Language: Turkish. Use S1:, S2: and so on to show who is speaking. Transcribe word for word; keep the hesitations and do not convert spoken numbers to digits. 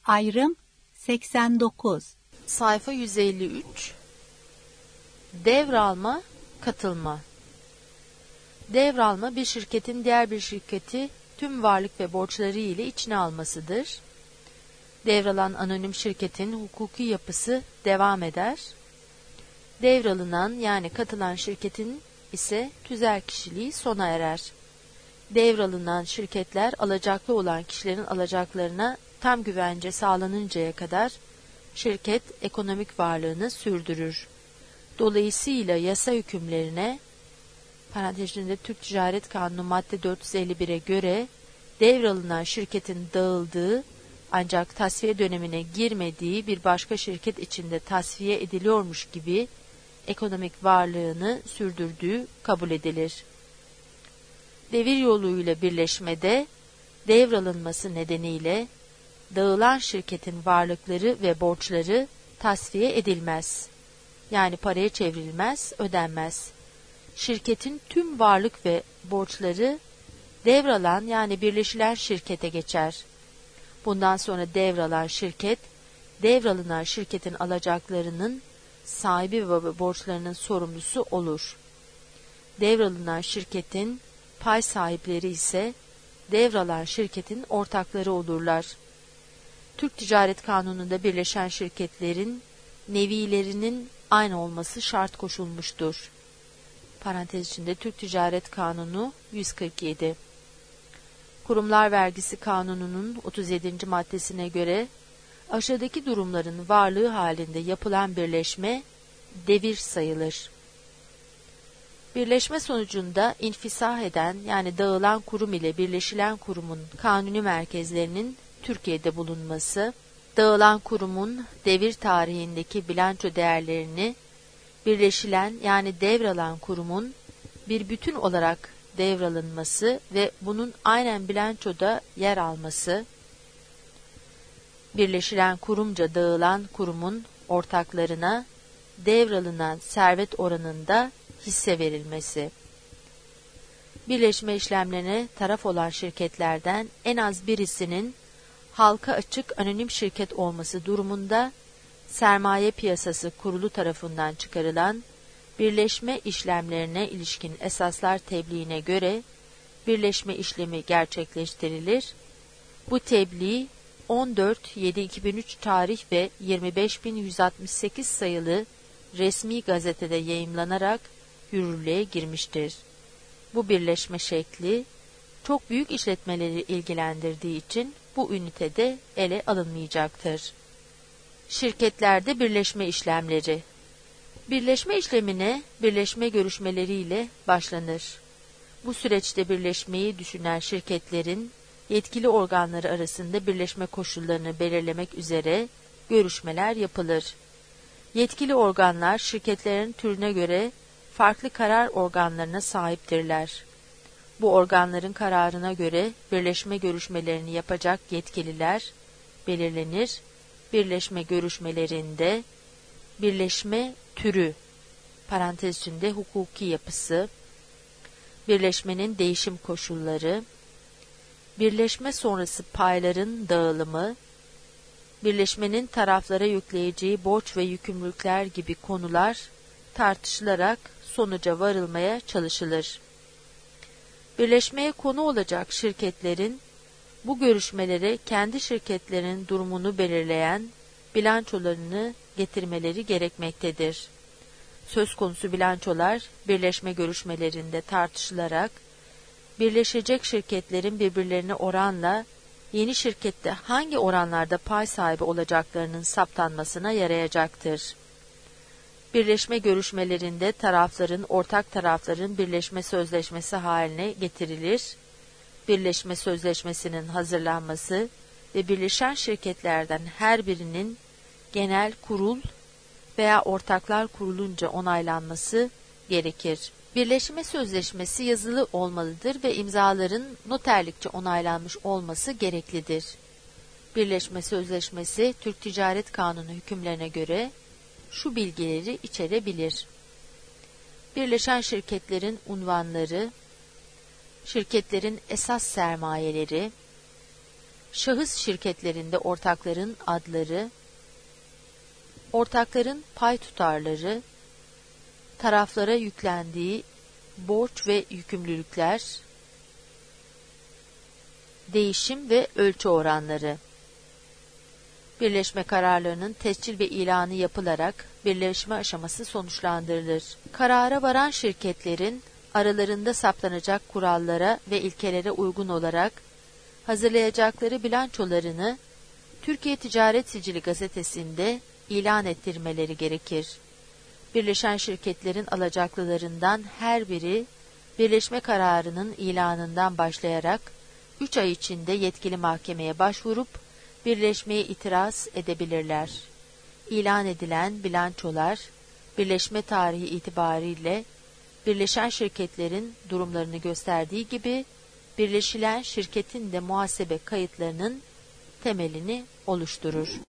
S1: Ayrım seksen dokuz.
S2: Sayfa yüz elli üç. Devralma, katılma. Devralma, bir şirketin diğer bir şirketi tüm varlık ve borçları ile içine almasıdır. Devralan anonim şirketin hukuki yapısı devam eder. Devralınan yani katılan şirketin ise tüzel kişiliği sona erer. Devralınan şirketler alacaklı olan kişilerin alacaklarına tam güvence sağlanıncaya kadar şirket ekonomik varlığını sürdürür. Dolayısıyla yasa hükümlerine, parantez içinde Türk Ticaret Kanunu madde dört yüz elli bire göre devralınan şirketin dağıldığı ancak tasfiye dönemine girmediği bir başka şirket içinde tasfiye ediliyormuş gibi ekonomik varlığını sürdürdüğü kabul edilir. Devir yoluyla birleşmede devralınması nedeniyle dağılan şirketin varlıkları ve borçları tasfiye edilmez. Yani paraya çevrilmez, ödenmez. Şirketin tüm varlık ve borçları devralan yani birleşilen şirkete geçer. Bundan sonra devralan şirket, devralınan şirketin alacaklarının sahibi ve borçlarının sorumlusu olur. Devralınan şirketin pay sahipleri ise devralan şirketin ortakları olurlar. Türk Ticaret Kanunu'nda birleşen şirketlerin nevilerinin aynı olması şart koşulmuştur. Parantez içinde Türk Ticaret Kanunu yüz kırk yedi. Kurumlar Vergisi Kanunu'nun otuz yedinci maddesine göre aşağıdaki durumların varlığı halinde yapılan birleşme devir sayılır. Birleşme sonucunda infisah eden yani dağılan kurum ile birleşilen kurumun kanuni merkezlerinin Türkiye'de bulunması, dağılan kurumun devir tarihindeki bilanço değerlerini birleşilen yani devralan kurumun bir bütün olarak devralınması ve bunun aynen bilançoda yer alması, birleşilen kurumca dağılan kurumun ortaklarına devralınan servet oranında hisse verilmesi. Birleşme işlemlerine taraf olan şirketlerden en az birisinin halka açık anonim şirket olması durumunda Sermaye Piyasası Kurulu tarafından çıkarılan birleşme işlemlerine ilişkin esaslar tebliğine göre birleşme işlemi gerçekleştirilir. Bu tebliğ on dört yedi iki bin üç tarih ve yirmi beş bin yüz altmış sekiz sayılı resmi gazetede yayımlanarak yürürlüğe girmiştir. Bu birleşme şekli çok büyük işletmeleri ilgilendirdiği için bu ünitede ele alınmayacaktır. Şirketlerde birleşme işlemleri. Birleşme işlemine birleşme görüşmeleriyle başlanır. Bu süreçte birleşmeyi düşünen şirketlerin yetkili organları arasında birleşme koşullarını belirlemek üzere görüşmeler yapılır. Yetkili organlar şirketlerin türüne göre farklı karar organlarına sahiptirler. Bu organların kararına göre birleşme görüşmelerini yapacak yetkililer belirlenir. Birleşme görüşmelerinde birleşme türü, parantez içinde hukuki yapısı, birleşmenin değişim koşulları, birleşme sonrası payların dağılımı, birleşmenin taraflara yükleyeceği borç ve yükümlülükler gibi konular tartışılarak sonuca varılmaya çalışılır. Birleşmeye konu olacak şirketlerin bu görüşmelere kendi şirketlerinin durumunu belirleyen bilançolarını getirmeleri gerekmektedir. Söz konusu bilançolar birleşme görüşmelerinde tartışılarak birleşecek şirketlerin birbirlerine oranla yeni şirkette hangi oranlarda pay sahibi olacaklarının saptanmasına yarayacaktır. Birleşme görüşmelerinde tarafların ortak tarafların birleşme sözleşmesi haline getirilir. Birleşme sözleşmesinin hazırlanması ve birleşen şirketlerden her birinin genel kurul veya ortaklar kurulunca onaylanması gerekir. Birleşme sözleşmesi yazılı olmalıdır ve imzaların noterlikçe onaylanmış olması gereklidir. Birleşme sözleşmesi Türk Ticaret Kanunu hükümlerine göre şu bilgileri içerebilir. Birleşen şirketlerin unvanları, şirketlerin esas sermayeleri, Şahıs şirketlerinde ortakların adları, ortakların pay tutarları, taraflara yüklendiği borç ve yükümlülükler, değişim ve ölçü oranları. Birleşme kararlarının tescil ve ilanı yapılarak birleşme aşaması sonuçlandırılır. Karara varan şirketlerin aralarında saptanacak kurallara ve ilkelere uygun olarak hazırlayacakları bilançolarını Türkiye Ticaret Sicili gazetesinde ilan ettirmeleri gerekir. Birleşen şirketlerin alacaklılarından her biri birleşme kararının ilanından başlayarak üç ay içinde yetkili mahkemeye başvurup birleşmeye itiraz edebilirler. İlan edilen bilançolar, birleşme tarihi itibariyle birleşen şirketlerin durumlarını gösterdiği gibi, birleşilen şirketin de muhasebe kayıtlarının temelini oluşturur.